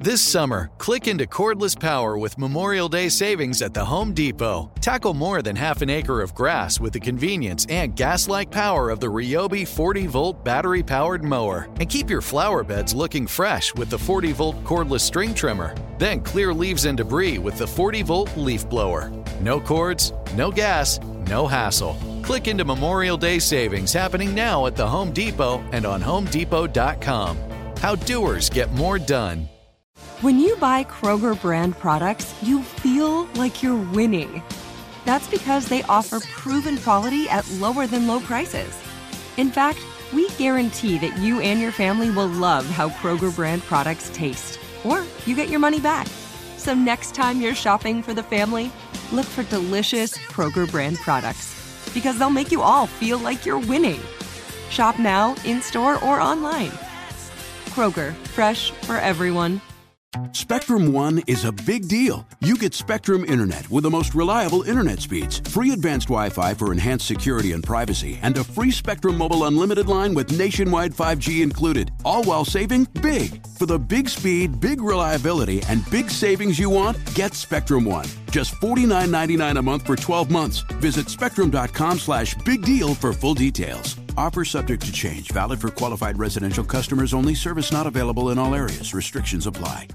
This summer, click into cordless power with Memorial Day savings at the Home Depot. Tackle more than half an acre of grass with the convenience and gas-like power of the Ryobi 40-volt battery-powered mower. And keep your flower beds looking fresh with the 40-volt cordless string trimmer. Then clear leaves and debris with the 40-volt leaf blower. No cords, no gas, no hassle. Click into Memorial Day savings happening now at the Home Depot and on HomeDepot.com. How doers get more done. When you buy Kroger brand products, you feel like you're winning. That's because they offer proven quality at lower than low prices. In fact, we guarantee that you and your family will love how Kroger brand products taste, or you get your money back. So next time you're shopping for the family, look for delicious Kroger brand products, because they'll make you all feel like you're winning. Shop now, in-store, or online. Kroger, fresh for everyone. Spectrum One is a big deal. You get Spectrum Internet with the most reliable internet speeds, free advanced Wi-Fi for enhanced security and privacy, and a free Spectrum Mobile Unlimited line with nationwide 5G included, all while saving big. For the big speed, big reliability, and big savings you want, get Spectrum One. Just $49.99 a month for 12 months. Visit spectrum.com/big deal for full details. Offer subject to change. Valid for qualified residential customers only. Service not available in all areas. Restrictions apply.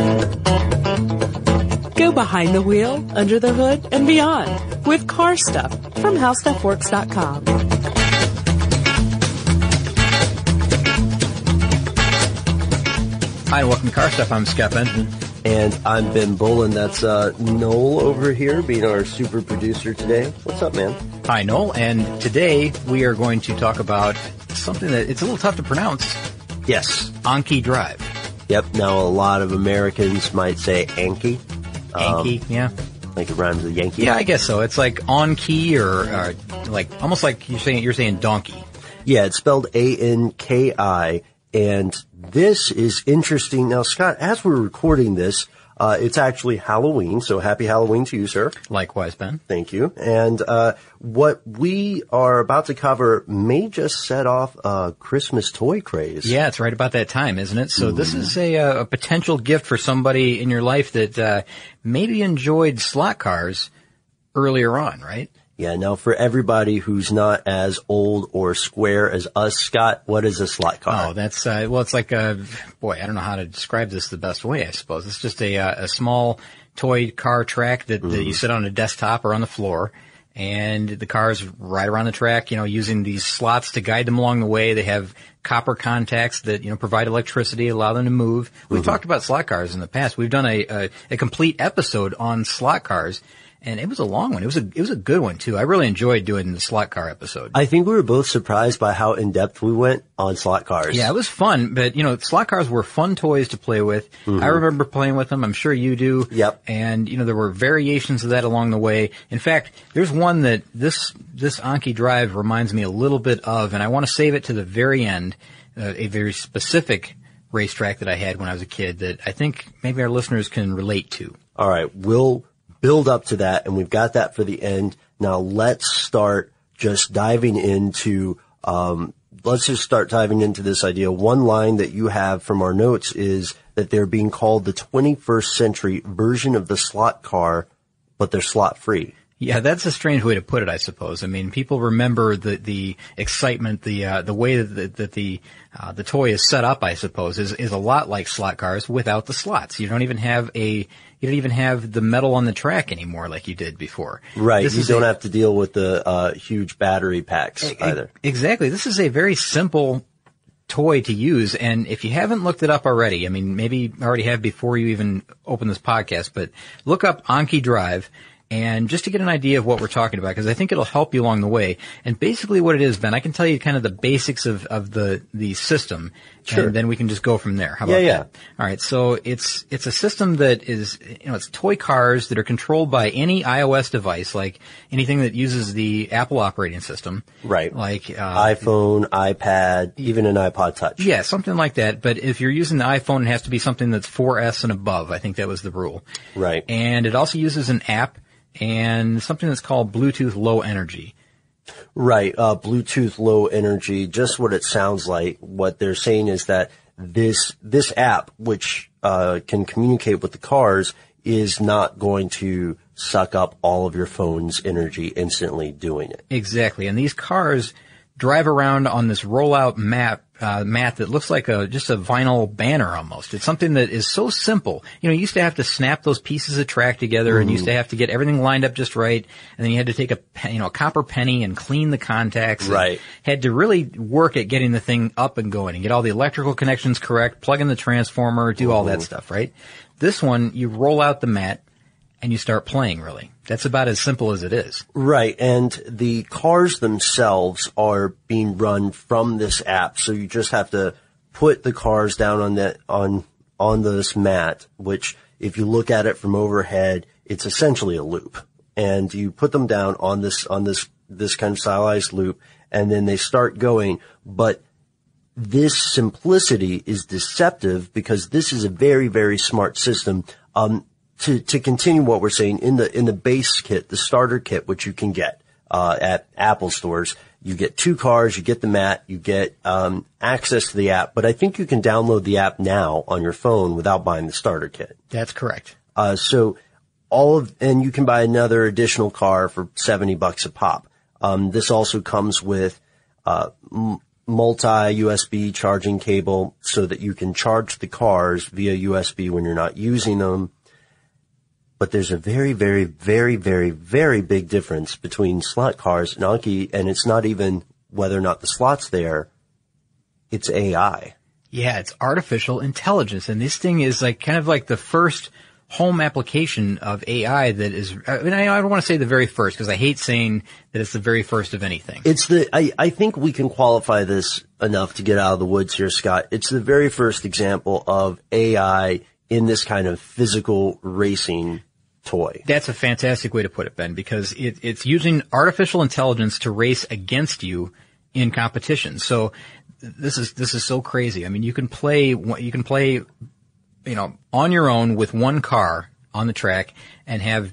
Go behind the wheel, under the hood, and beyond with Car Stuff from HowStuffWorks.com. Hi, and welcome to Car Stuff. I'm Scott Benjamin. And I'm Ben Bolin. That's Noel over here being our super producer today. What's up, man? Hi, Noel. And today we are going to talk about something that it's a little tough to pronounce. Yes. Anki Drive. Yep. Now, a lot of Americans might say Anki. Anki, yeah. Like it rhymes with Yankee. Yeah, I guess so. It's like on key or like almost like you're saying donkey. Yeah, it's spelled A-N-K-I. And this is interesting. Now, Scott, as we're recording this, it's actually Halloween, so happy Halloween to you, sir. Likewise, Ben. Thank you. And what we are about to cover may just set off a Christmas toy craze. Yeah, it's right about that time, isn't it? So this is a potential gift for somebody in your life that maybe enjoyed slot cars earlier on, right? Yeah, now for everybody who's not as old or square as us, Scott, what is a slot car? Oh, that's, well, it's like I don't know how to describe this the best way, I suppose. It's just a small toy car track that you sit on a desktop or on the floor, and the cars ride around the track, using these slots to guide them along the way. They have copper contacts that, provide electricity, allow them to move. We've talked about slot cars in the past. We've done a complete episode on slot cars. And it was a long one. It was a good one too. I really enjoyed doing the slot car episode. I think we were both surprised by how in depth we went on slot cars. Yeah, it was fun, but slot cars were fun toys to play with. I remember playing with them. I'm sure you do. Yep. And there were variations of that along the way. In fact, there's one that this Anki Drive reminds me a little bit of, and I want to save it to the very end. A very specific racetrack that I had when I was a kid that I think maybe our listeners can relate to. All right, we'll build up to that, and we've got that for the end. Now let's start just diving into, this idea. One line that you have from our notes is that they're being called the 21st century version of the slot car, but they're slot free. Yeah, that's a strange way to put it, I suppose. I mean, people remember the excitement, the way that the toy is set up, I suppose, is a lot like slot cars without the slots. You don't even have the metal on the track anymore like you did before. Right. You don't have to deal with the huge battery packs either. Exactly. This is a very simple toy to use, and if you haven't looked it up already, I mean, maybe you already have before you even open this podcast, but look up Anki Drive. And just to get an idea of what we're talking about, because I think it'll help you along the way. And basically what it is, Ben, I can tell you kind of the basics of the system. Sure. And then we can just go from there. How about that? All right. So it's a system that is, it's toy cars that are controlled by any iOS device, like anything that uses the Apple operating system. Right. Like, iPhone, iPad, even an iPod Touch. Yeah, something like that. But if you're using the iPhone, it has to be something that's 4S and above. I think that was the rule. Right. And it also uses an app and something that's called Bluetooth Low Energy. Right. Bluetooth Low Energy, just what it sounds like. What they're saying is that this app, which can communicate with the cars, is not going to suck up all of your phone's energy instantly doing it. Exactly. And these cars drive around on this rollout mat that looks like just a vinyl banner almost. It's something that is so simple. You used to have to snap those pieces of track together and used to have to get everything lined up just right. And then you had to take a copper penny and clean the contacts. Right. Had to really work at getting the thing up and going and get all the electrical connections correct, plug in the transformer, do all that stuff, right? This one, you roll out the mat and you start playing, really. That's about as simple as it is. Right, and the cars themselves are being run from this app, so you just have to put the cars down on this mat, which if you look at it from overhead, it's essentially a loop. And you put them down on this kind of stylized loop, and then they start going. But this simplicity is deceptive because this is a very, very smart system. To continue what we're saying, in the base kit, the starter kit, which you can get at Apple stores, you get 2 cars, you get the mat, you get access to the app. But I think you can download the app now on your phone without buying the starter kit. That's correct. And you can buy another additional car for $70 a pop. This also comes with multi-USB charging cable so that you can charge the cars via USB when you're not using them. But there's a very, very, very, very, very big difference between slot cars and Anki, and it's not even whether or not the slot's there. It's AI. Yeah, it's artificial intelligence, and this thing is kind of like the first home application of AI that is, I don't want to say the very first because I hate saying that it's the very first of anything. I think we can qualify this enough to get out of the woods here, Scott. It's the very first example of AI in this kind of physical racing toy. That's a fantastic way to put it, Ben, because it's using artificial intelligence to race against you in competition. So this is so crazy. I mean, you can play, on your own with one car on the track and have,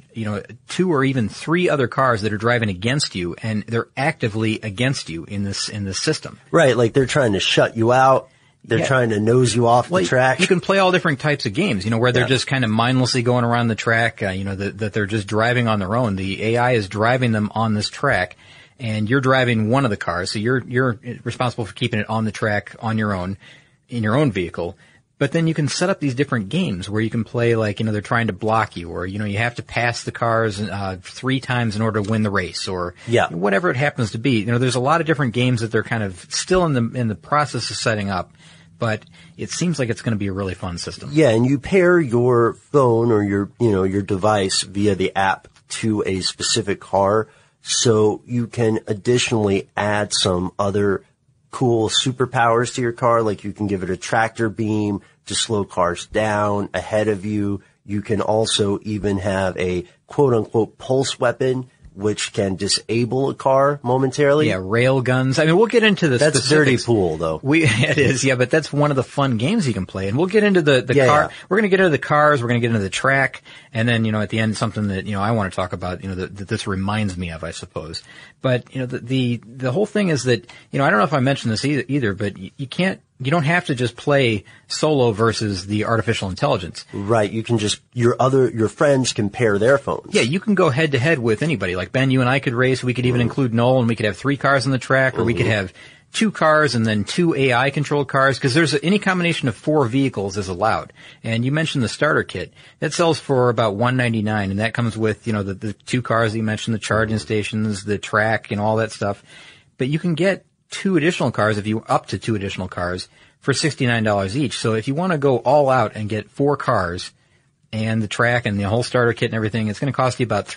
2 or even 3 other cars that are driving against you, and they're actively against you in this system. Right, like they're trying to shut you out. They're trying to nose you off the track. You can play all different types of games, where they're just kind of mindlessly going around the track, that they're just driving on their own. The AI is driving them on this track, and you're driving one of the cars, so you're responsible for keeping it on the track on your own, in your own vehicle. But then you can set up these different games where you can play they're trying to block you, or, you have to pass the cars 3 times in order to win the race, or whatever it happens to be. There's a lot of different games that they're kind of still in the process of setting up. But it seems like it's going to be a really fun system. Yeah, and you pair your phone or your device via the app to a specific car, so you can additionally add some other cool superpowers to your car, like you can give it a tractor beam to slow cars down ahead of you. You can also even have a quote-unquote pulse weapon, which can disable a car momentarily. Yeah, rail guns. I mean, we'll get into the That's specifics. Dirty Pool, though. It is, yeah, but that's one of the fun games you can play. And we'll get into the car. Yeah. We're going to get into the cars. We're going to get into the track. And then, at the end, something that, I want to talk about, that this reminds me of, I suppose. But, the whole thing is that, I don't know if I mentioned this either, but you don't have to just play solo versus the artificial intelligence. Right. You can just, your friends can pair their phones. Yeah, you can go head to head with anybody. Like Ben, you and I could race. We could even include Noel, and we could have 3 cars on the track, or we could have 2 cars and then 2 AI controlled cars, because there's any combination of 4 vehicles is allowed. And you mentioned the starter kit. That sells for about $199, and that comes with, the 2 cars that you mentioned, the charging stations, the track, and all that stuff. But you can get 2 additional cars, up to 2 additional cars, for $69 each. So if you want to go all out and get 4 cars and the track and the whole starter kit and everything, it's going to cost you about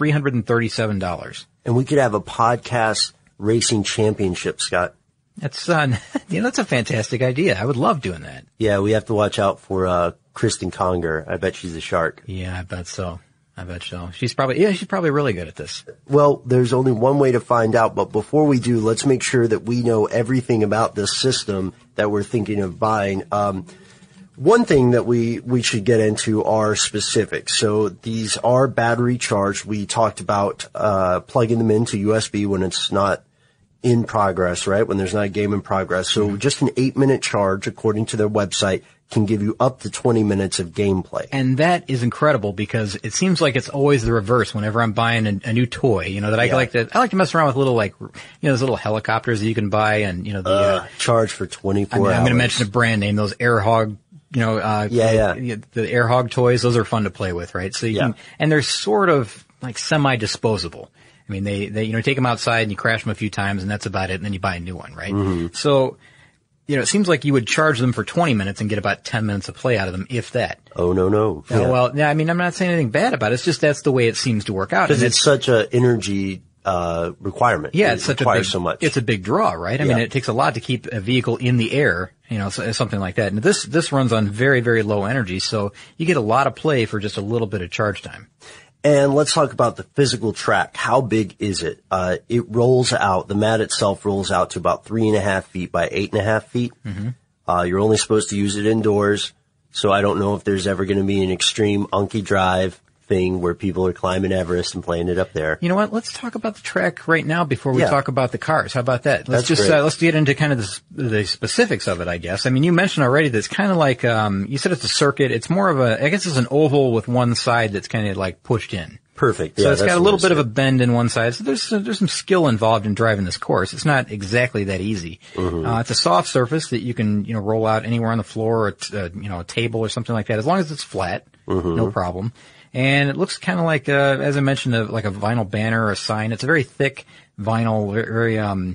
$337. And we could have a podcast racing championship, Scott. That's that's a fantastic idea. I would love doing that. Yeah, we have to watch out for Kristen Conger. I bet she's a shark. Yeah, I bet so. She's probably really good at this. Well, there's only one way to find out, but before we do, let's make sure that we know everything about this system that we're thinking of buying. One thing that we should get into are specifics. So these are battery charged. We talked about plugging them into USB when it's not in progress, right? When there's not a game in progress. So just an 8-minute charge, according to their website, can give you up to 20 minutes of gameplay. And that is incredible because it seems like it's always the reverse whenever I'm buying a new toy, that I like to mess around with little those little helicopters that you can buy and, charge for 24 hours. I'm going to mention a brand name, those Air Hog, the Air Hog toys, those are fun to play with, right? So you can, and they're sort of like semi-disposable. I mean, they take them outside and you crash them a few times and that's about it. And then you buy a new one, right? Mm-hmm. So, it seems like you would charge them for 20 minutes and get about 10 minutes of play out of them, if that. Oh, no. Yeah. Well, yeah, I mean, I'm not saying anything bad about it. It's just that's the way it seems to work out. Because it's such a energy requirement. Yeah, it's so much. It's a big draw, right? I mean, it takes a lot to keep a vehicle in the air, something like that. And this runs on very, very low energy, so you get a lot of play for just a little bit of charge time. And let's talk about the physical track. How big is it? It rolls out, the mat itself rolls out to about 3.5 feet by 8.5 feet. Mm-hmm. You're only supposed to use it indoors. So I don't know if there's ever going to be an extreme Unky Drive thing where people are climbing Everest and playing it up there. You know what? Let's talk about the track right now before we talk about the cars. How about that? Let's get into kind of the specifics of it, I guess. I mean, you mentioned already that it's kind of like, you said it's a circuit. It's more of I guess it's an oval with one side that's kind of like pushed in. Perfect. So it's got a little bit of a bend in one side. So there's some skill involved in driving this course. It's not exactly that easy. Mm-hmm. It's a soft surface that you can, roll out anywhere on the floor or, a table or something like that. As long as it's flat, no problem. And it looks kind of like, as I mentioned, like a vinyl banner or a sign. It's a very thick vinyl, very,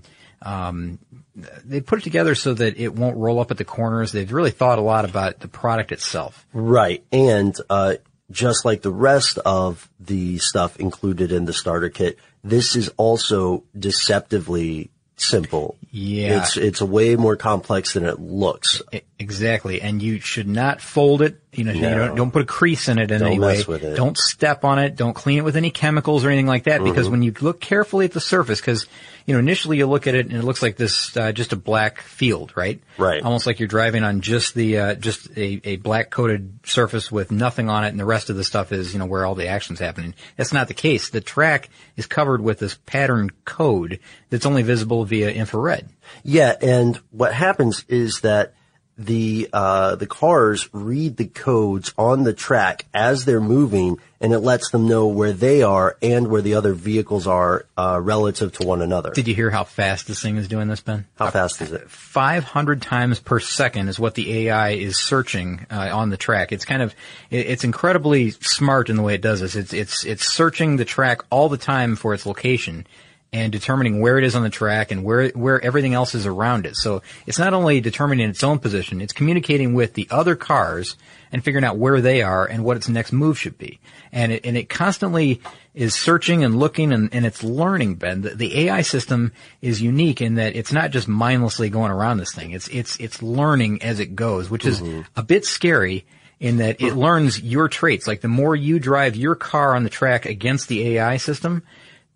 they put it together so that it won't roll up at the corners. They've really thought a lot about the product itself. Right. And, just like the rest of the stuff included in the starter kit, this is also deceptively simple. Yeah. It's a way more complex than it looks. Exactly. And you should not fold it. Don't put a crease in it in any way. Don't mess with it. Don't step on it. Don't clean it with any chemicals or anything like that. Because when you look carefully at the surface, because, initially you look at it and it looks like this, just a black field, right? Right. Almost like you're driving on just a black coated surface with nothing on it and the rest of the stuff is, where all the action's happening. That's not the case. The track is covered with this pattern code that's only visible via infrared. Yeah. And what happens is that the cars read the codes on the track as they're moving, and it lets them know where they are and where the other vehicles are, relative to one another. Did you hear how fast this thing is doing this, Ben? How fast is it? 500 times per second is what the AI is searching, on the track. It's incredibly smart in the way it does this. It's searching the track all the time for its location and determining where it is on the track and where everything else is around it. So it's not only determining its own position, it's communicating with the other cars and figuring out where they are and what its next move should be. And it constantly is searching and looking and it's learning, Ben. The AI system is unique in that it's not just mindlessly going around this thing. It's learning as it goes, which is a bit scary in that it learns your traits. Like the more you drive your car on the track against the AI system,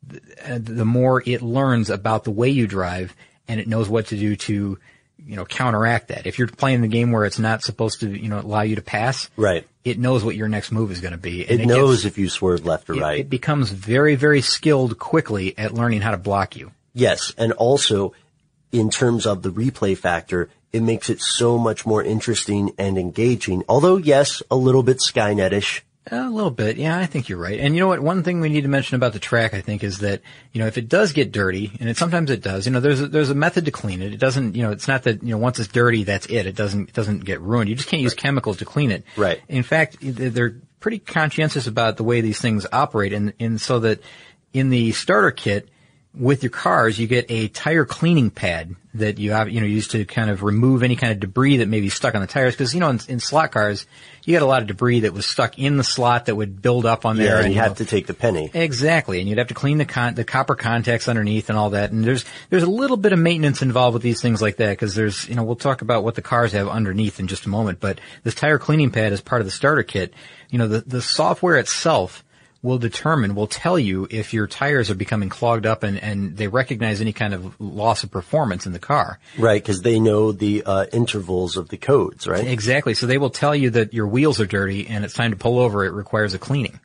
the more it learns about the way you drive and it knows what to do to, counteract that. If you're playing the game where it's not supposed to, allow you to pass, right, it knows what your next move is going to be. And it knows if you swerve left or right. It becomes very, very skilled quickly at learning how to block you. Yes. And also in terms of the replay factor, it makes it so much more interesting and engaging. Although, yes, a little bit Skynet-ish. A little bit. Yeah, I think you're right. And you know what? One thing we need to mention about the track, I think, is that, if it does get dirty, and sometimes it does, there's a method to clean it. It doesn't, it's not that, once it's dirty, that's it. It doesn't get ruined. You just can't use chemicals to clean it. Right. In fact, they're pretty conscientious about the way these things operate and so that in the starter kit, with your cars, you get a tire cleaning pad that you have, used to kind of remove any kind of debris that may be stuck on the tires. Because, in slot cars, you got a lot of debris that was stuck in the slot that would build up on there. Yeah, and you have to take the penny. Exactly. And you'd have to clean the copper contacts underneath and all that. And there's a little bit of maintenance involved with these things like that because there's, we'll talk about what the cars have underneath in just a moment. But this tire cleaning pad is part of the starter kit. The software itself will tell you if your tires are becoming clogged up and they recognize any kind of loss of performance in the car. Right, because they know the intervals of the codes, right? Exactly. So they will tell you that your wheels are dirty and it's time to pull over. It requires a cleaning.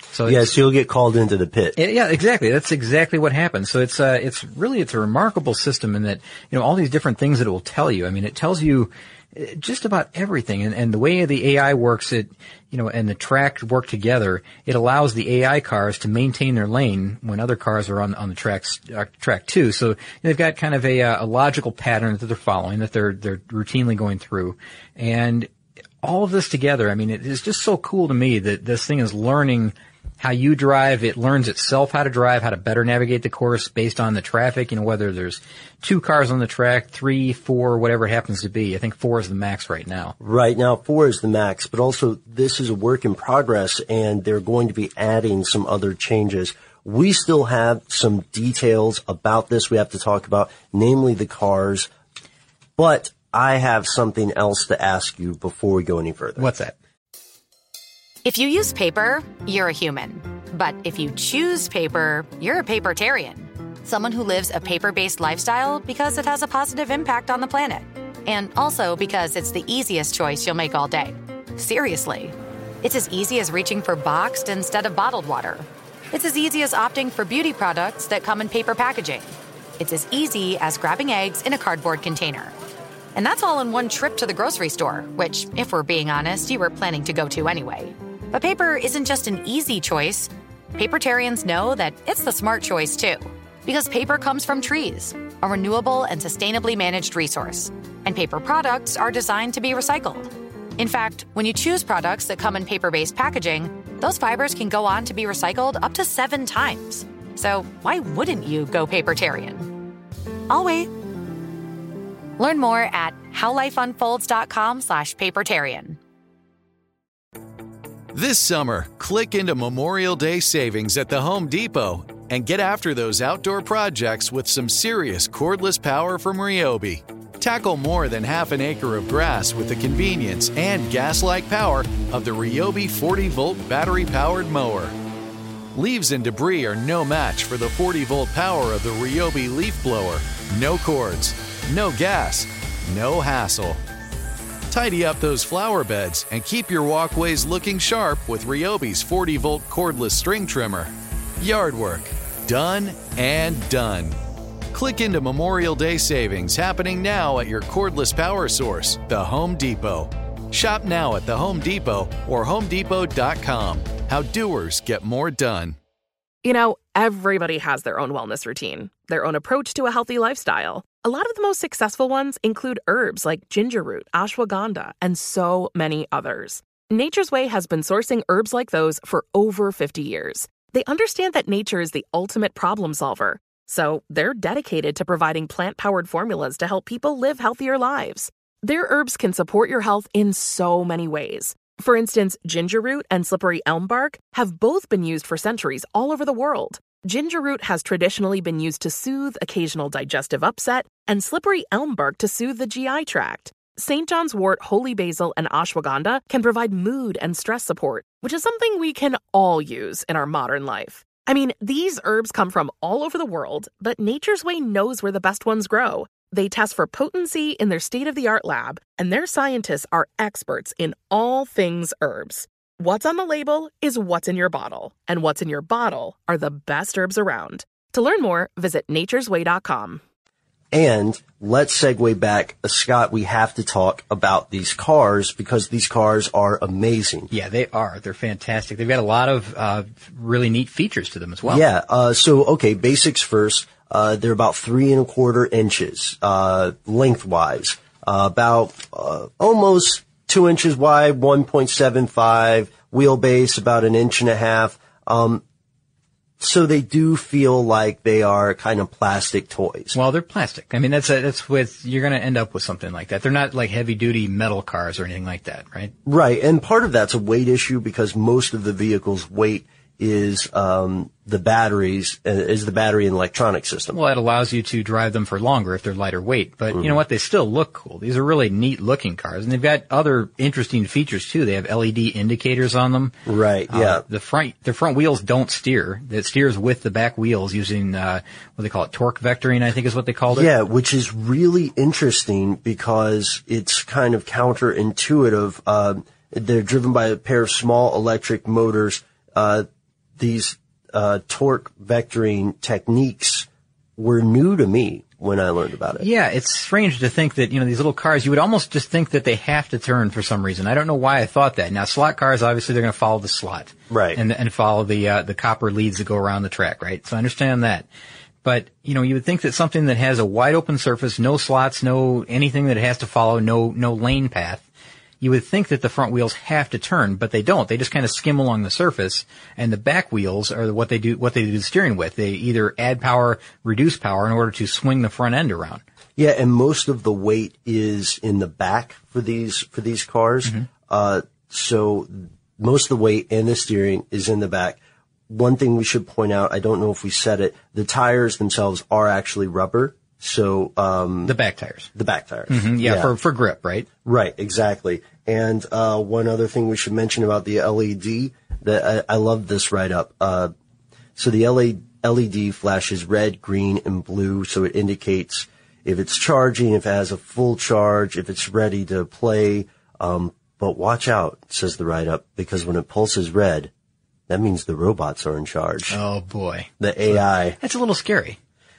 So yes, you'll get called into the pit. Yeah, exactly. That's exactly what happens. So it's a remarkable system in that, all these different things that it will tell you. I mean, it tells you just about everything. And the way the AI works, and the track work together, it allows the AI cars to maintain their lane when other cars are on the track too. So they've got kind of a logical pattern that they're following, that they're routinely going through. And all of this together, I mean, it is just so cool to me that this thing is learning how you drive. It learns itself how to drive, how to better navigate the course based on the traffic, whether there's 2 cars on the track, 3, 4, whatever it happens to be. I think 4 is the max right now. Right now, 4 is the max, but also this is a work in progress, and they're going to be adding some other changes. We still have some details about this we have to talk about, namely the cars, but I have something else to ask you before we go any further. What's that? If you use paper, you're a human. But if you choose paper, you're a papertarian. Someone who lives a paper-based lifestyle because it has a positive impact on the planet. And also because it's the easiest choice you'll make all day. Seriously. It's as easy as reaching for boxed instead of bottled water. It's as easy as opting for beauty products that come in paper packaging. It's as easy as grabbing eggs in a cardboard container. And that's all in one trip to the grocery store, which, if we're being honest, you were planning to go to anyway. But paper isn't just an easy choice. Papertarians know that it's the smart choice, too. Because paper comes from trees, a renewable and sustainably managed resource. And paper products are designed to be recycled. In fact, when you choose products that come in paper-based packaging, those fibers can go on to be recycled up to 7 times. So why wouldn't you go papertarian? I'll wait. Learn more at howlifeunfolds.com/papertarian. This summer, click into Memorial Day savings at the Home Depot and get after those outdoor projects with some serious cordless power from Ryobi. Tackle more than half an acre of grass with the convenience and gas-like power of the Ryobi 40-volt battery-powered mower. Leaves and debris are no match for the 40-volt power of the Ryobi leaf blower. No cords, no gas, no hassle. Tidy up those flower beds and keep your walkways looking sharp with Ryobi's 40-volt cordless string trimmer. Yard work, done and done. Click into Memorial Day savings happening now at your cordless power source, the Home Depot. Shop now at the Home Depot or HomeDepot.com. How doers get more done. Everybody has their own wellness routine, their own approach to a healthy lifestyle. A lot of the most successful ones include herbs like ginger root, ashwagandha, and so many others. Nature's Way has been sourcing herbs like those for over 50 years. They understand that nature is the ultimate problem solver, so they're dedicated to providing plant-powered formulas to help people live healthier lives. Their herbs can support your health in so many ways. For instance, ginger root and slippery elm bark have both been used for centuries all over the world. Ginger root has traditionally been used to soothe occasional digestive upset, and slippery elm bark to soothe the GI tract. St. John's wort, holy basil, and ashwagandha can provide mood and stress support, which is something we can all use in our modern life. I mean, these herbs come from all over the world, but Nature's Way knows where the best ones grow. They test for potency in their state-of-the-art lab, and their scientists are experts in all things herbs. What's on the label is what's in your bottle, and what's in your bottle are the best herbs around. To learn more, visit naturesway.com. And let's segue back. Scott, we have to talk about these cars because these cars are amazing. Yeah, they are. They're fantastic. They've got a lot of really neat features to them as well. Yeah. Okay, basics first. They're about 3 1/4 inches lengthwise, about almost 2 inches wide, 1.75 wheelbase, about 1.5 inches. So they do feel like they are kind of plastic toys. Well, they're plastic. I mean, you're going to end up with something like that. They're not like heavy duty metal cars or anything like that, right? Right. And part of that's a weight issue because most of the vehicle's weight is the battery and electronic system. Well, it allows you to drive them for longer if they're lighter weight. But you know what? They still look cool. These are really neat looking cars. And they've got other interesting features too. They have LED indicators on them. Right, yeah. The front wheels don't steer. It steers with the back wheels using, what they call it, torque vectoring, I think is what they called it. Yeah, which is really interesting because it's kind of counterintuitive. They're driven by a pair of small electric motors, these torque vectoring techniques were new to me when I learned about it. Yeah, it's strange to think that, these little cars, you would almost just think that they have to turn for some reason. I don't know why I thought that. Now, slot cars, obviously, they're going to follow the slot. Right. And follow the copper leads that go around the track, right? So I understand that. But, you would think that something that has a wide open surface, no slots, no anything that it has to follow, no lane path, you would think that the front wheels have to turn, but they don't. They just kind of skim along the surface, and the back wheels are what they do the steering with. They either add power, reduce power in order to swing the front end around. Yeah, and most of the weight is in the back for these cars. Mm-hmm. So most of the weight and the steering is in the back. One thing we should point out, I don't know if we said it, the tires themselves are actually rubber. So, the back tires. The back tires. Mm-hmm, yeah, for grip, right? Right, exactly. And, one other thing we should mention about the LED, that I love this write-up. So the LED flashes red, green, and blue, so it indicates if it's charging, if it has a full charge, if it's ready to play. But watch out, says the write-up, because when it pulses red, that means the robots are in charge. Oh boy. The AI. That's a little scary.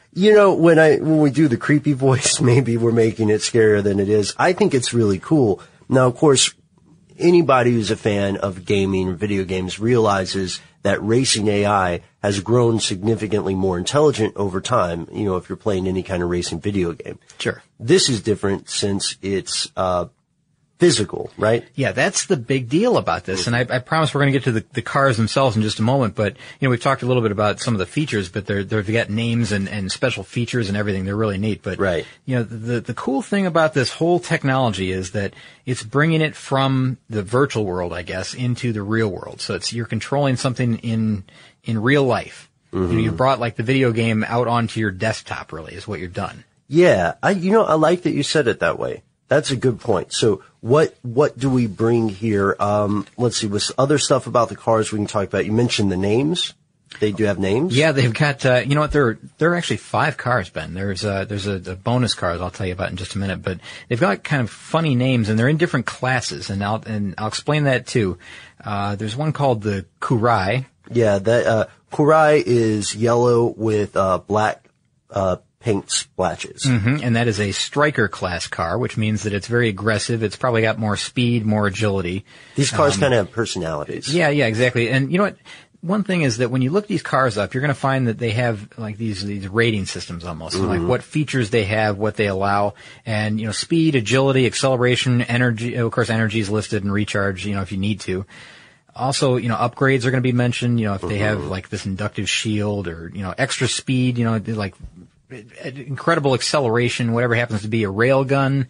When we do the creepy voice, maybe we're making it scarier than it is. I think it's really cool. Now, of course, anybody who's a fan of gaming or video games realizes that racing AI has grown significantly more intelligent over time, if you're playing any kind of racing video game. Sure. This is different since it's, physical, right? Yeah, that's the big deal about this. And I promise we're going to get to the cars themselves in just a moment. But, we've talked a little bit about some of the features, but they've got names and special features and everything. They're really neat. But, right. The cool thing about this whole technology is that it's bringing it from the virtual world, I guess, into the real world. So you're controlling something in real life. Mm-hmm. You've brought like the video game out onto your desktop, really, is what you've done. Yeah. I like that you said it that way. That's a good point. So what do we bring here? Let's see, with other stuff about the cars we can talk about. You mentioned the names. They do have names? Yeah, they've got, there are actually 5 cars, Ben. There's a bonus car I'll tell you about in just a minute, but they've got kind of funny names and they're in different classes and I'll explain that too. There's one called the Kurai. Yeah, Kurai is yellow with, black, paint splashes. Mm-hmm, and that is a striker class car, which means that it's very aggressive. It's probably got more speed, more agility. These cars kind of have personalities. Yeah, exactly. And you know what? One thing is that when you look these cars up, you're going to find that they have like these rating systems almost, mm-hmm. like what features they have, what they allow, and speed, agility, acceleration, energy. Of course, energy is listed and recharge, if you need to. Also, upgrades are going to be mentioned. If they have like this inductive shield or extra speed, like incredible acceleration, whatever happens to be a rail gun,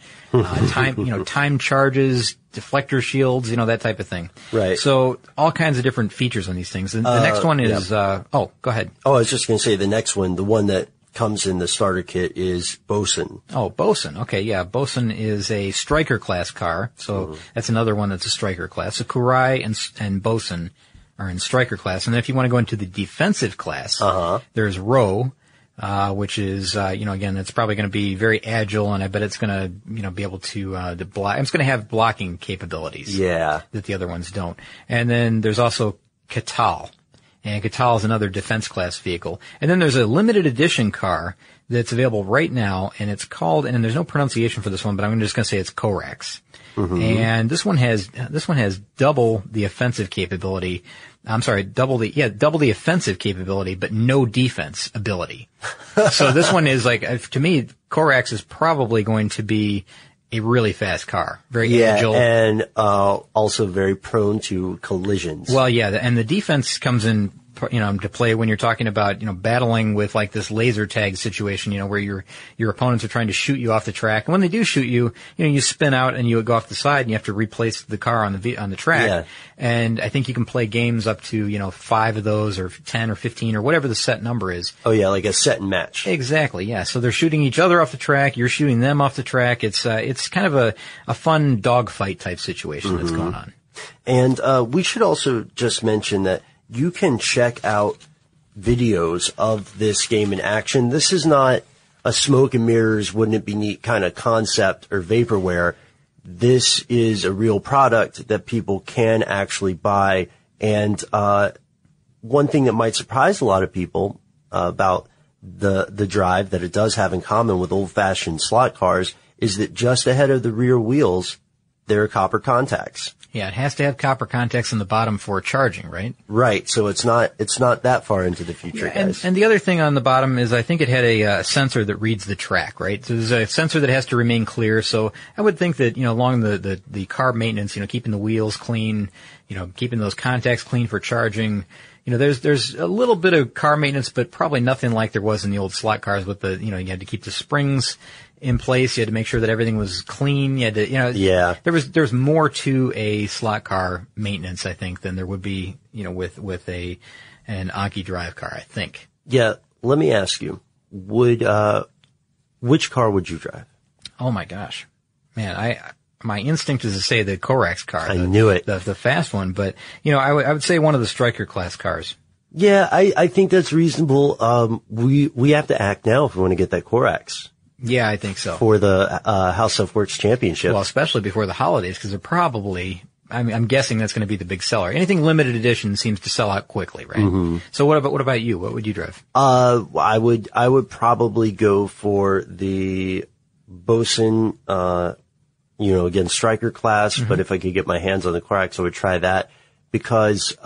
time charges, deflector shields, that type of thing. Right. So all kinds of different features on these things. And the next one is, go ahead. Oh, I was just going to say the next one, the one that comes in the starter kit is Bosun. Oh, Bosun. Okay, yeah. Bosun is a striker class car. So that's another one that's a striker class. So Kurai and Bosun are in striker class. And then if you want to go into the defensive class, there's Ro, which is, again, it's probably going to be very agile, and I bet it's going to, be able to block. It's going to have blocking capabilities. Yeah. That the other ones don't. And then there's also Katal. And Katal is another defense class vehicle. And then there's a limited edition car that's available right now, and it's called, and there's no pronunciation for this one, but I'm just going to say it's Korax. Mm-hmm. And this one has double the offensive capability. I'm sorry, double the offensive capability, but no defense ability. So this one is like, to me, Korax is probably going to be a really fast car. Very agile. And, also very prone to collisions. Well, yeah, and the defense comes in, to play when you're talking about, battling with like this laser tag situation, where your opponents are trying to shoot you off the track. And when they do shoot you, you spin out and you go off the side and you have to replace the car on the track. Yeah. And I think you can play games up to, 5 of those or 10 or 15 or whatever the set number is. Oh yeah, like a set and match. Exactly, yeah. So they're shooting each other off the track, you're shooting them off the track. It's kind of a fun dogfight type situation that's going on. And, we should also just mention that you can check out videos of this game in action. This is not a smoke and mirrors, wouldn't it be neat kind of concept or vaporware. This is a real product that people can actually buy. And, one thing that might surprise a lot of people about the drive that it does have in common with old-fashioned slot cars is that just ahead of the rear wheels, there are copper contacts. Yeah, it has to have copper contacts in the bottom for charging, right? Right. So it's not that far into the future, guys. And the other thing on the bottom is I think it had a sensor that reads the track, right? So there's a sensor that has to remain clear. So I would think that, along the car maintenance, keeping the wheels clean, keeping those contacts clean for charging, there's a little bit of car maintenance, but probably nothing like there was in the old slot cars with the, you had to keep the springs in place. You had to make sure that everything was clean. You had to, yeah. There's more to a slot car maintenance, I think, than there would be, with an Anki drive car, I think. Yeah. Let me ask you, which car would you drive? Oh my gosh, man, my instinct is to say the Corax car. I knew it. The fast one, but, I would say one of the Striker class cars. Yeah, I think that's reasonable. We have to act now if we want to get that Corax. Yeah, I think so. For the How Stuff Works Championship. Well, especially before the holidays, because they're probably, I'm guessing that's going to be the big seller. Anything limited edition seems to sell out quickly, right? Mm-hmm. So what about you? What would you drive? I would probably go for the Bosun, again, Striker class, but if I could get my hands on the Corax, I would try that because,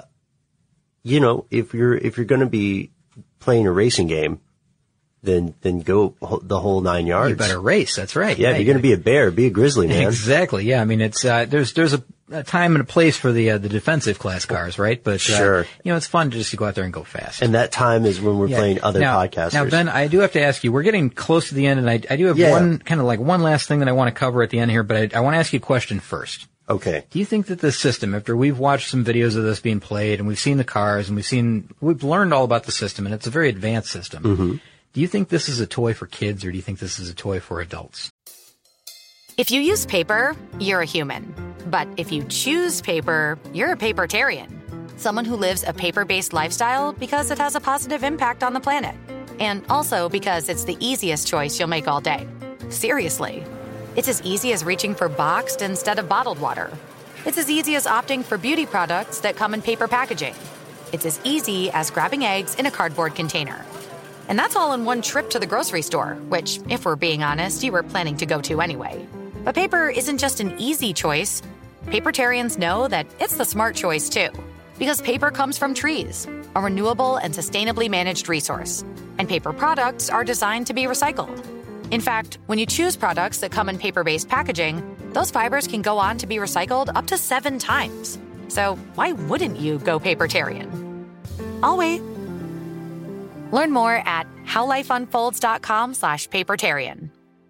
if you're going to be playing a racing game, then go the whole 9 yards. You better race. That's right. Yeah. If you're going to be a bear, be a grizzly, man. Exactly. Yeah. I mean, it's, there's a time and a place for the defensive class cars, right? But, sure. It's fun just to go out there and go fast. And that time is when we're playing other podcasters. Now, Ben, I do have to ask you, we're getting close to the end, and I do have one last thing that I want to cover at the end here, but I want to ask you a question first. Okay. Do you think that the system, after we've watched some videos of this being played, and we've seen the cars, and we've learned all about the system, and it's a very advanced system. Mm-hmm. Do you think this is a toy for kids, or do you think this is a toy for adults? If you use paper, you're a human. But if you choose paper, you're a papertarian. Someone who lives a paper-based lifestyle because it has a positive impact on the planet. And also because it's the easiest choice you'll make all day. Seriously. It's as easy as reaching for boxed instead of bottled water. It's as easy as opting for beauty products that come in paper packaging. It's as easy as grabbing eggs in a cardboard container. And that's all in one trip to the grocery store, which, if we're being honest, you were planning to go to anyway. But paper isn't just an easy choice. Papertarians know that it's the smart choice, too. Because paper comes from trees, a renewable and sustainably managed resource. And paper products are designed to be recycled. In fact, when you choose products that come in paper-based packaging, those fibers can go on to be recycled up to 7 times. So why wouldn't you go papertarian? I'll wait. Learn more at howlifeunfolds.com/papertarian.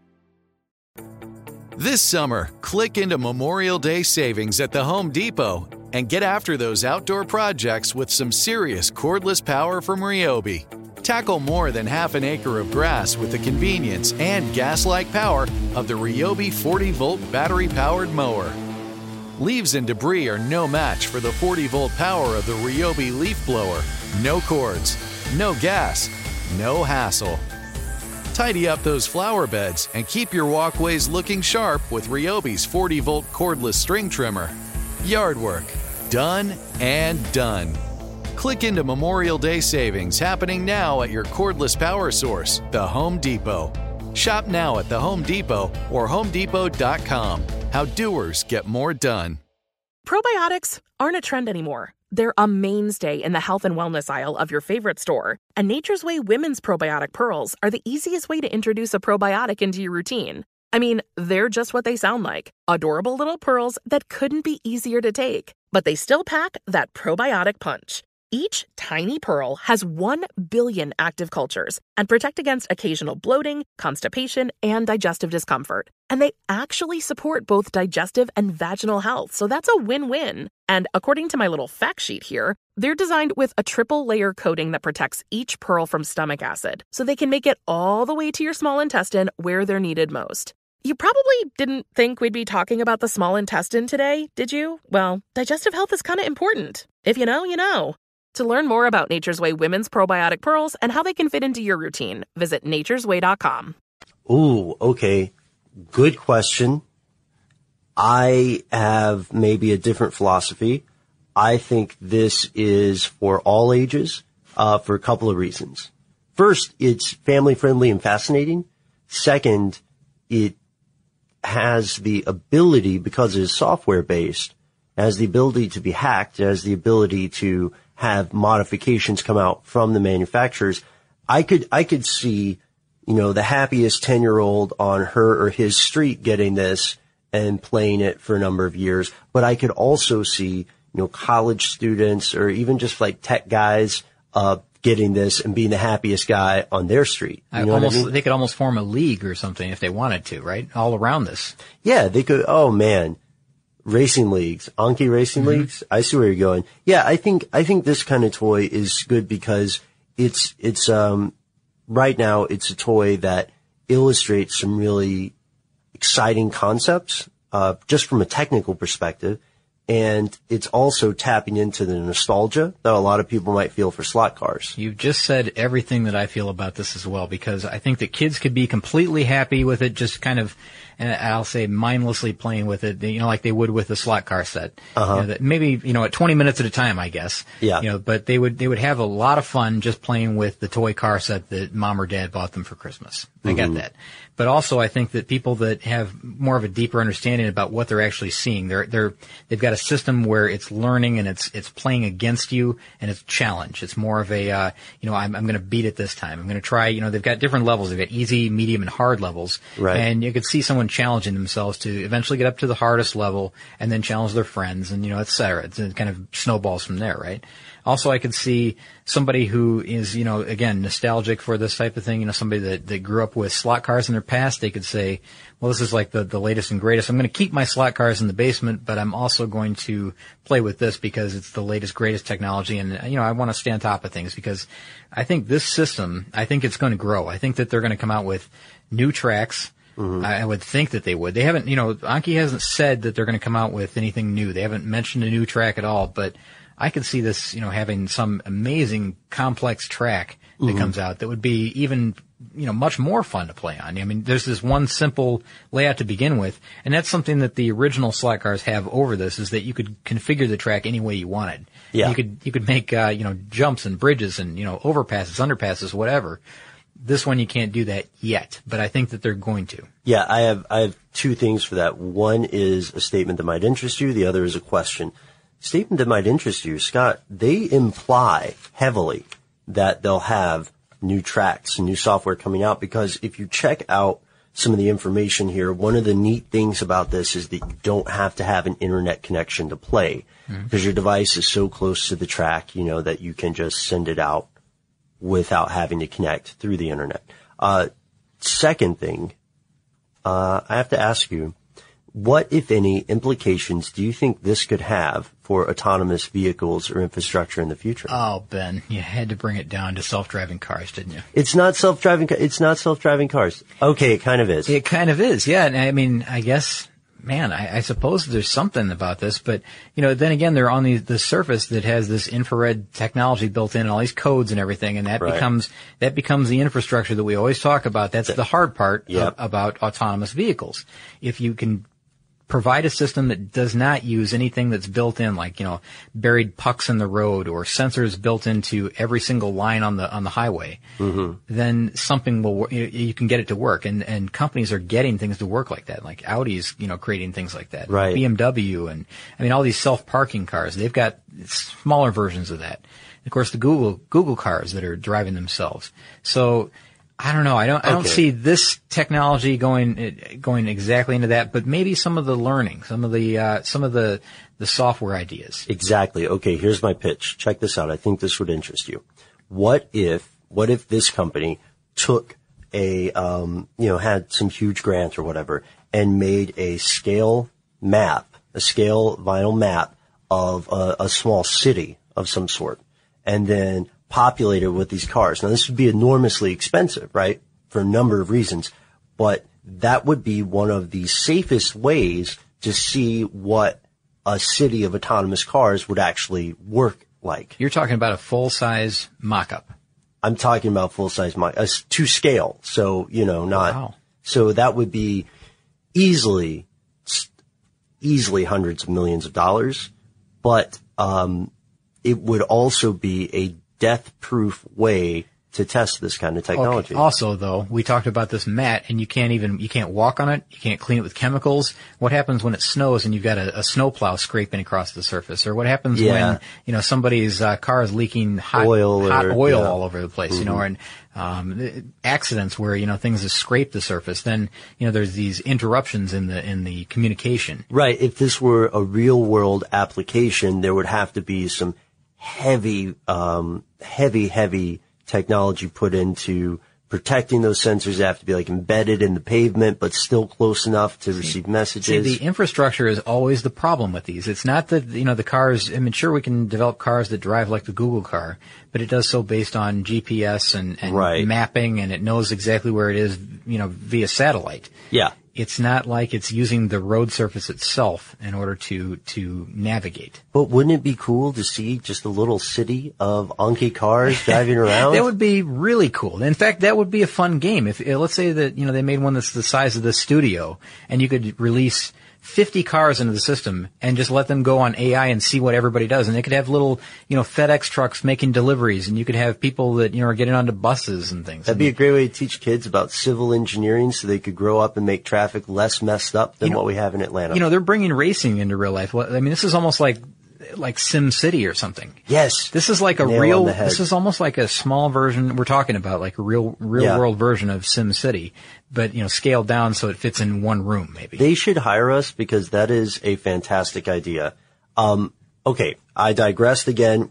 This summer, click into Memorial Day savings at the Home Depot and get after those outdoor projects with some serious cordless power from Ryobi. Tackle more than half an acre of grass with the convenience and gas-like power of the Ryobi 40-volt battery-powered mower. Leaves and debris are no match for the 40-volt power of the Ryobi leaf blower. No cords, no gas, no hassle. Tidy up those flower beds and keep your walkways looking sharp with Ryobi's 40-volt cordless string trimmer. Yard work, done and done. Click into Memorial Day savings happening now at your cordless power source, the Home Depot. Shop now at the Home Depot or HomeDepot.com. How doers get more done. Probiotics aren't a trend anymore. They're a mainstay in the health and wellness aisle of your favorite store. And Nature's Way Women's Probiotic Pearls are the easiest way to introduce a probiotic into your routine. I mean, they're just what they sound like. Adorable little pearls that couldn't be easier to take. But they still pack that probiotic punch. Each tiny pearl has 1 billion active cultures and protect against occasional bloating, constipation, and digestive discomfort. And they actually support both digestive and vaginal health, so that's a win-win. And according to my little fact sheet here, they're designed with a triple-layer coating that protects each pearl from stomach acid, so they can make it all the way to your small intestine where they're needed most. You probably didn't think we'd be talking about the small intestine today, did you? Well, digestive health is kind of important. If you know, you know. To learn more about Nature's Way Women's Probiotic Pearls and how they can fit into your routine, visit naturesway.com. Ooh, okay. Good question. I have maybe a different philosophy. I think this is for all ages, for a couple of reasons. First, it's family friendly and fascinating. Second, it has the ability, because it is software based, has the ability to be hacked, has the ability to have modifications come out from the manufacturers. I could see, the happiest 10-year-old on her or his street getting this and playing it for a number of years. But I could also see, college students or even just like tech guys, getting this and being the happiest guy on their street. What I mean? They could almost form a league or something if they wanted to, right? All around this. Yeah, they could. Oh man. Racing leagues, Anki racing leagues. I see where you're going. Yeah, I think this kind of toy is good because it's right now it's a toy that illustrates some really exciting concepts, just from a technical perspective. And it's also tapping into the nostalgia that a lot of people might feel for slot cars. You've just said everything that I feel about this as well, because I think that kids could be completely happy with it, just kind of, and I'll say mindlessly playing with it, like they would with the slot car set. That maybe, at 20 minutes at a time, I guess. Yeah. But they would have a lot of fun just playing with the toy car set that mom or dad bought them for Christmas. I get that. But also I think that people that have more of a deeper understanding about what they're actually seeing, they've got a system where it's learning and it's playing against you and it's challenge. It's more of a, I'm going to beat it this time. I'm going to try, they've got different levels. They've got easy, medium, and hard levels. Right. And you could see someone challenging themselves to eventually get up to the hardest level and then challenge their friends and, et cetera. It kind of snowballs from there, right? Also, I could see somebody who is, again, nostalgic for this type of thing, somebody that grew up with slot cars in their past. They could say, well, this is like the latest and greatest. I'm going to keep my slot cars in the basement, but I'm also going to play with this because it's the latest, greatest technology. And, I want to stay on top of things because I think this system, it's going to grow. I think that they're going to come out with new tracks. I would think that they would. They haven't, Anki hasn't said that they're going to come out with anything new. They haven't mentioned a new track at all, but I could see this, having some amazing complex track that comes out that would be even, much more fun to play on. I mean, there's this one simple layout to begin with, and that's something that the original slot cars have over this, is that you could configure the track any way you wanted. Yeah. You could make, jumps and bridges and, overpasses, underpasses, whatever. This one you can't do that yet, but I think that they're going to. Yeah, I have two things for that. One is a statement that might interest you. The other is a question. Statement that might interest you, Scott, they imply heavily that they'll have new tracks and new software coming out, because if you check out some of the information here, one of the neat things about this is that you don't have to have an internet connection to play, because your device is so close to the track, that you can just send it out without having to connect through the internet. Second thing, I have to ask you, what, if any, implications do you think this could have for autonomous vehicles or infrastructure in the future? Oh, Ben, you had to bring it down to self-driving cars, didn't you? It's not self-driving cars. Okay, it kind of is. It kind of is, yeah. And I guess, man, I suppose there's something about this, but, then again, they're on the surface that has this infrared technology built in and all these codes and everything, and that becomes the infrastructure that we always talk about. That's the hard part about autonomous vehicles. If you can provide a system that does not use anything that's built in, like, buried pucks in the road or sensors built into every single line on the highway, then something will, you can get it to work. And companies are getting things to work like that. Like Audi's, creating things like that. Right. BMW and, all these self-parking cars, they've got smaller versions of that. And of course, the Google cars that are driving themselves. So, I don't know. I don't see this technology going exactly into that, but maybe some of the learning, some of the software ideas. Exactly. Okay, here's my pitch. Check this out. I think this would interest you. What if this company took had some huge grant or whatever and made a scale vinyl map of a small city of some sort, and then populated with these cars. Now, this would be enormously expensive, right? For a number of reasons, but that would be one of the safest ways to see what a city of autonomous cars would actually work like. You're talking about a full-size mock-up. I'm talking about full-size to scale. So, Wow. So that would be easily hundreds of millions of dollars, but it would also be a death-proof way to test this kind of technology. Okay. Also, though, we talked about this mat, and you can't walk on it, you can't clean it with chemicals. What happens when it snows and you've got a snowplow scraping across the surface? Or what happens when, somebody's car is leaking hot oil all over the place, and accidents where, things have scraped the surface, then, there's these interruptions in the communication. Right. If this were a real world application, there would have to be some heavy technology put into protecting those sensors. They have to be like embedded in the pavement, but still close enough to receive messages. See, the infrastructure is always the problem with these. It's not that, the cars, sure we can develop cars that drive like the Google car, but it does so based on GPS and mapping, and it knows exactly where it is, via satellite. Yeah. It's not like it's using the road surface itself in order to navigate. But wouldn't it be cool to see just a little city of Anki cars driving around? That would be really cool. In fact, that would be a fun game. If let's say that, they made one that's the size of the studio, and you could release 50 cars into the system and just let them go on AI and see what everybody does. And they could have little, FedEx trucks making deliveries, and you could have people that, are getting onto buses and things. That'd be a great way to teach kids about civil engineering so they could grow up and make traffic less messed up than what we have in Atlanta. They're bringing racing into real life. This is almost like Sim City or something. Yes. This is like this is almost like a small version we're talking about, like a real world version of Sim City, but, scaled down so it fits in one room maybe. They should hire us because that is a fantastic idea. Okay. I digressed again.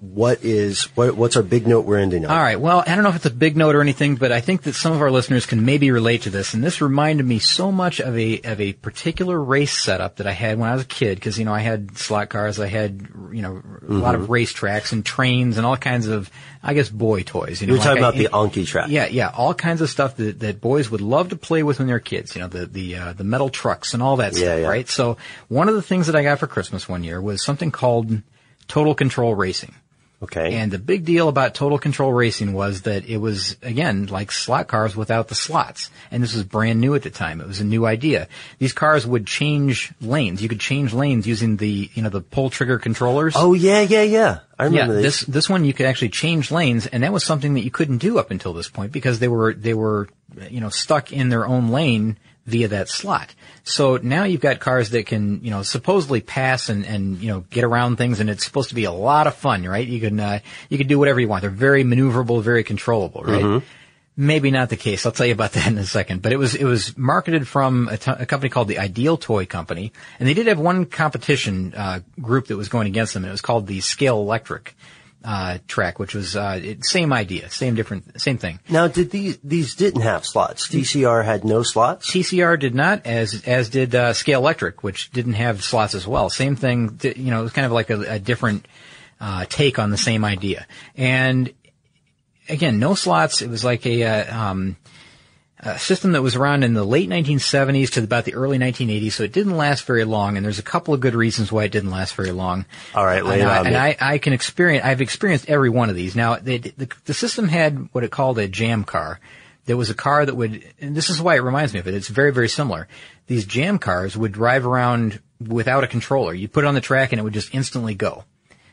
What's our big note we're ending on? All right. Well, I don't know if it's a big note or anything, but I think that some of our listeners can maybe relate to this. And this reminded me so much of a particular race setup that I had when I was a kid. Because, I had slot cars. I had, a lot of race tracks and trains and all kinds of, I guess, boy toys. You're talking about the Anki track. Yeah. All kinds of stuff that boys would love to play with when they're kids. The metal trucks and all that stuff, right? So one of the things that I got for Christmas one year was something called Total Control Racing. Okay. And the big deal about Total Control Racing was that it was, again, like slot cars without the slots. And this was brand new at the time. It was a new idea. These cars would change lanes. You could change lanes using the pull trigger controllers. Oh, yeah. I remember this one you could actually change lanes, and that was something that you couldn't do up until this point because they were stuck in their own lane via that slot. So now you've got cars that can, supposedly pass and get around things, and it's supposed to be a lot of fun, right? You can do whatever you want. They're very maneuverable, very controllable, right? Mm-hmm. Maybe not the case. I'll tell you about that in a second. But it was marketed from a company called the Ideal Toy Company, and they did have one competition group that was going against them, and it was called the Scale Electric track, which was same idea, same thing. Now, did these didn't have slots? TCR had no slots? TCR did not, as did Scale Electric, which didn't have slots as well. Same thing, it was kind of like a different take on the same idea. And again, no slots. It was like a system that was around in the late 1970s to about the early 1980s, so it didn't last very long, and there's a couple of good reasons why it didn't last very long. All right, lay it on me. And I've experienced every one of these. Now, the system had what it called a jam car. There was a car that would, and this is why it reminds me of it, it's very, very similar. These jam cars would drive around without a controller. You put it on the track and it would just instantly go.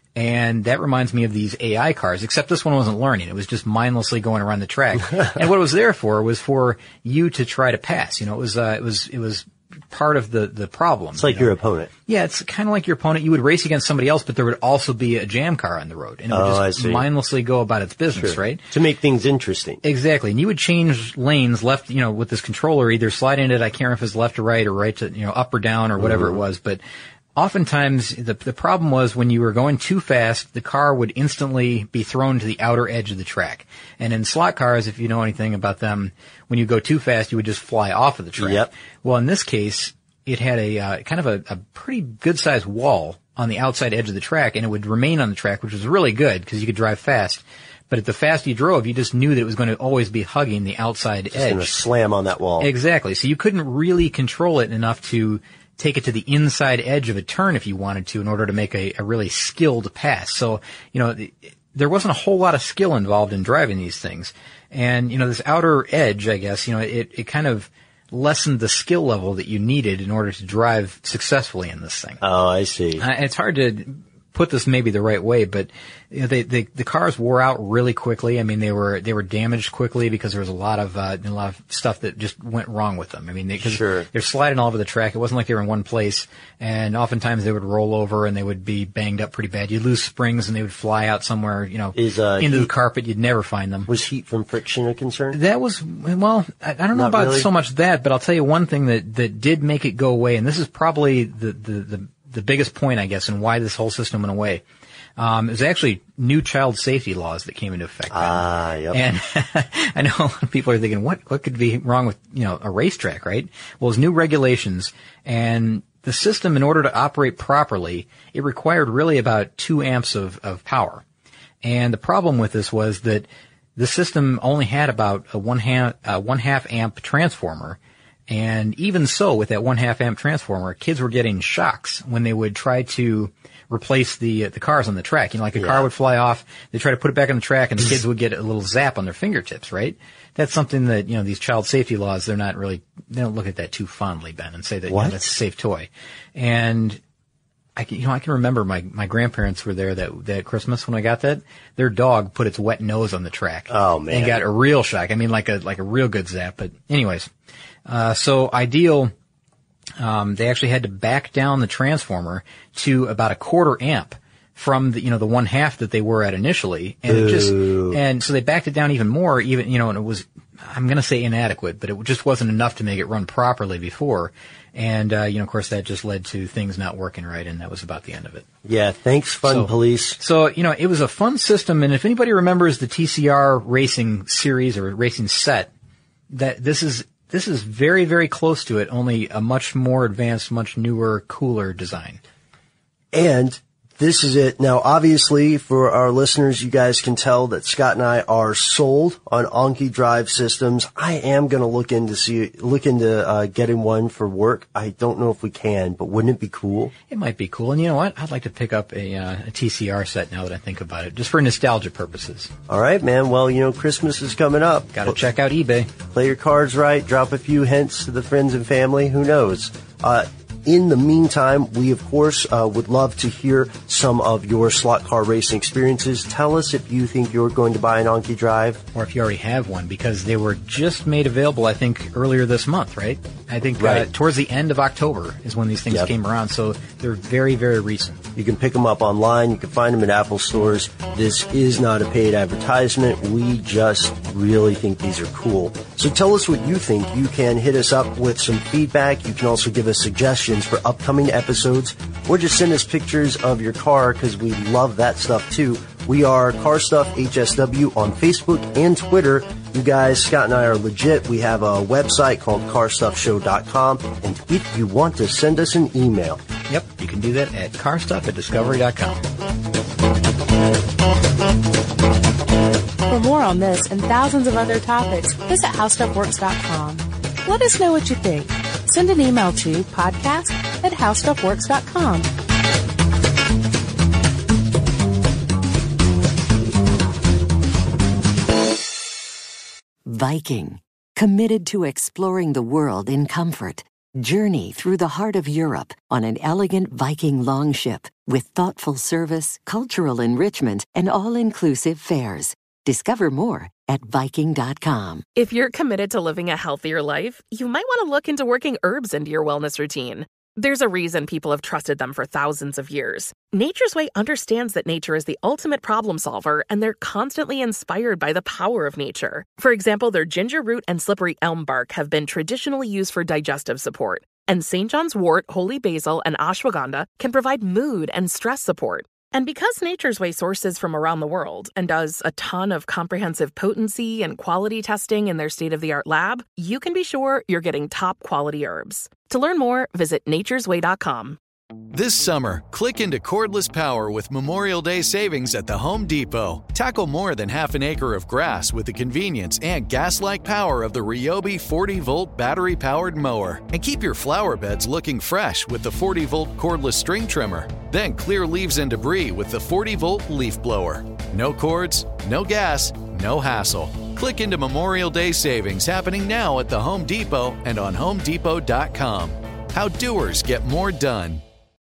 And that reminds me of these AI cars, except this one wasn't learning. It was just mindlessly going around the track. And what it was there for was for you to try to pass. It was part of the problem. It's like your opponent. Yeah, it's kind of like your opponent. You would race against somebody else, but there would also be a jam car on the road. And it would just mindlessly go about its business, right? To make things interesting. Exactly. And you would change lanes left, with this controller, either slide into it, I can't remember if it's left or right to, up or down or whatever it was, but oftentimes, the problem was when you were going too fast, the car would instantly be thrown to the outer edge of the track. And in slot cars, if you know anything about them, when you go too fast, you would just fly off of the track. Yep. Well, in this case, it had a kind of a pretty good-sized wall on the outside edge of the track, and it would remain on the track, which was really good because you could drive fast. But at the faster you drove, you just knew that it was going to always be hugging the outside edge. Just going to slam on that wall. Exactly. So you couldn't really control it enough to take it to the inside edge of a turn if you wanted to in order to make a really skilled pass. So, there wasn't a whole lot of skill involved in driving these things. And, this outer edge, I guess, it kind of lessened the skill level that you needed in order to drive successfully in this thing. Oh, I see. It's hard to put this maybe the right way, but the cars wore out really quickly. I mean, they were damaged quickly because there was a lot of stuff that just went wrong with them. I mean, they're sliding all over the track. It wasn't like they were in one place, and oftentimes they would roll over and they would be banged up pretty bad. You'd lose springs and they would fly out somewhere, into the carpet. You'd never find them. Was heat from friction a concern? That was, well, I don't know about so much that, but I'll tell you one thing that did make it go away, and this is probably the biggest point, I guess, and why this whole system went away. It was actually new child safety laws that came into effect. Yep. And I know a lot of people are thinking, what could be wrong with, a racetrack, right? Well, it's new regulations, and the system, in order to operate properly, it required really about 2 amps of power. And the problem with this was that the system only had about a 1/2 amp transformer. And even so, with that 1/2 amp transformer, kids were getting shocks when they would try to replace the cars on the track. A car would fly off, they try to put it back on the track, and the kids would get a little zap on their fingertips, right? That's something that, these child safety laws, they don't look at that too fondly, Ben, and say that, that's a safe toy. And I can remember my grandparents were there that Christmas when I got that. Their dog put its wet nose on the track. Oh, man. And got a real shock. I mean, like a real good zap. But anyways, so Ideal, they actually had to back down the transformer to about a 1/4 amp from the 1/2 that they were at initially. And and so they backed it down even more, and it was, I'm going to say inadequate, but it just wasn't enough to make it run properly before. And, of course, that just led to things not working right, and that was about the end of it. Yeah, thanks, Police. So, it was a fun system, and if anybody remembers the TCR racing series or racing set, that this is very, very close to it, only a much more advanced, much newer, cooler design. And this is it. Now, obviously, for our listeners, you guys can tell that Scott and I are sold on Anki Drive systems. I am going to look into getting one for work. I don't know if we can, but wouldn't it be cool? It might be cool. And you know what? I'd like to pick up a TCR set now that I think about it, just for nostalgia purposes. All right, man. Well, Christmas is coming up. Got to check out eBay. Play your cards right. Drop a few hints to the friends and family. Who knows? In the meantime, we, of course, would love to hear some of your slot car racing experiences. Tell us if you think you're going to buy an Anki Drive. Or if you already have one, because they were just made available, I think, earlier this month, right? I think towards the end of October is when these things came around, so they're very, very recent. You can pick them up online. You can find them at Apple stores. This is not a paid advertisement. We just really think these are cool. So tell us what you think. You can hit us up with some feedback. You can also give us suggestions for upcoming episodes, or just send us pictures of your car, because we love that stuff too. We are Car Stuff HSW on Facebook and Twitter. You guys, Scott and I are legit. We have a website called carstuffshow.com, and if you want to send us an email, yep, you can do that at carstuff@discovery.com. For more on this and thousands of other topics, visit howstuffworks.com. Let us know what you think. Send an email to podcast@howstuffworks.com. Viking, committed to exploring the world in comfort. Journey through the heart of Europe on an elegant Viking longship with thoughtful service, cultural enrichment, and all-inclusive fares. Discover more at Viking.com. If you're committed to living a healthier life, you might want to look into working herbs into your wellness routine. There's a reason people have trusted them for thousands of years. Nature's Way understands that nature is the ultimate problem solver, and they're constantly inspired by the power of nature. For example, their ginger root and slippery elm bark have been traditionally used for digestive support, and St. John's wort, holy basil, and ashwagandha can provide mood and stress support. And because Nature's Way sources from around the world and does a ton of comprehensive potency and quality testing in their state-of-the-art lab, you can be sure you're getting top-quality herbs. To learn more, visit naturesway.com. This summer, click into cordless power with Memorial Day savings at the Home Depot. Tackle more than half an acre of grass with the convenience and gas-like power of the Ryobi 40-volt battery-powered mower. And keep your flower beds looking fresh with the 40-volt cordless string trimmer. Then clear leaves and debris with the 40-volt leaf blower. No cords, no gas, no hassle. Click into Memorial Day savings happening now at the Home Depot and on HomeDepot.com. How doers get more done.